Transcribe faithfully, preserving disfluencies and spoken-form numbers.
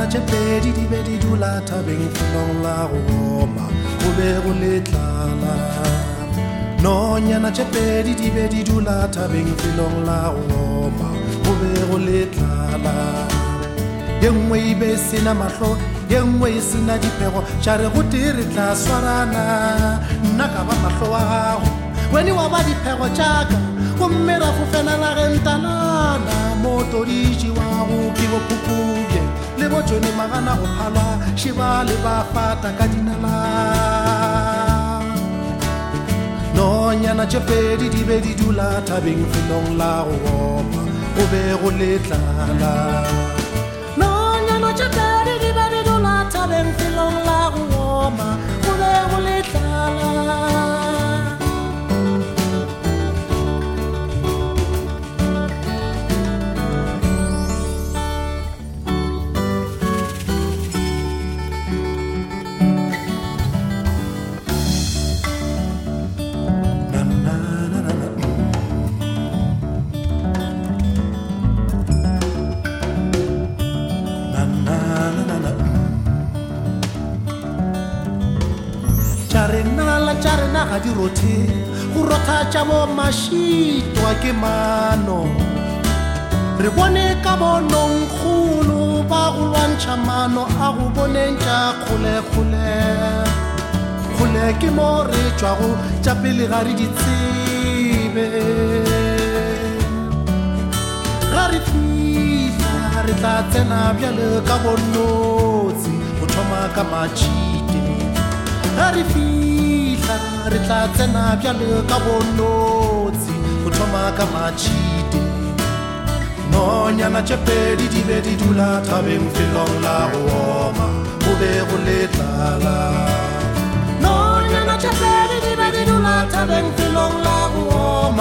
tše pedi di be di dula thabeng felong la go oma go be go le tlala nonyana tše pedi di be di dula thabeng felong la go oma go be go le tlala ye nngwe e be sena mahlo ye nngwe e sena diphego tša re go tee re tla swarana nna ka ba mahlo wa gago weni wa ba diphego tšaka gomme ra fofela ge ntalana mo toditši wa go ke bophukubje le botšone magana go phalwa šiba le ba fata ka dinala nonyana tše pedi di be di dula thabeng felong la go oma go be go le tlala nonyana tše pedi di be di dula thabeng felong la go oma go be go le tlala tšarena ga di rothe go rotha tša mo mašitwa ke mano re bone ka bonongkgolo ba go lwantšha mano a go boneng tša kgolekgole kgole ke mo re tšwago tša pele ga re di tsebe ga re fihla re tla tsena bjale ka bonotsi go thoma ka matšhite ga re fihla re tla tsena bjale ka bonotsi go thoma ka matšhite nonyana tše pedi di be di dula thabeng felong la go oma go be go le tlala nonyana tše pedi di be di dula thabeng felong la go oma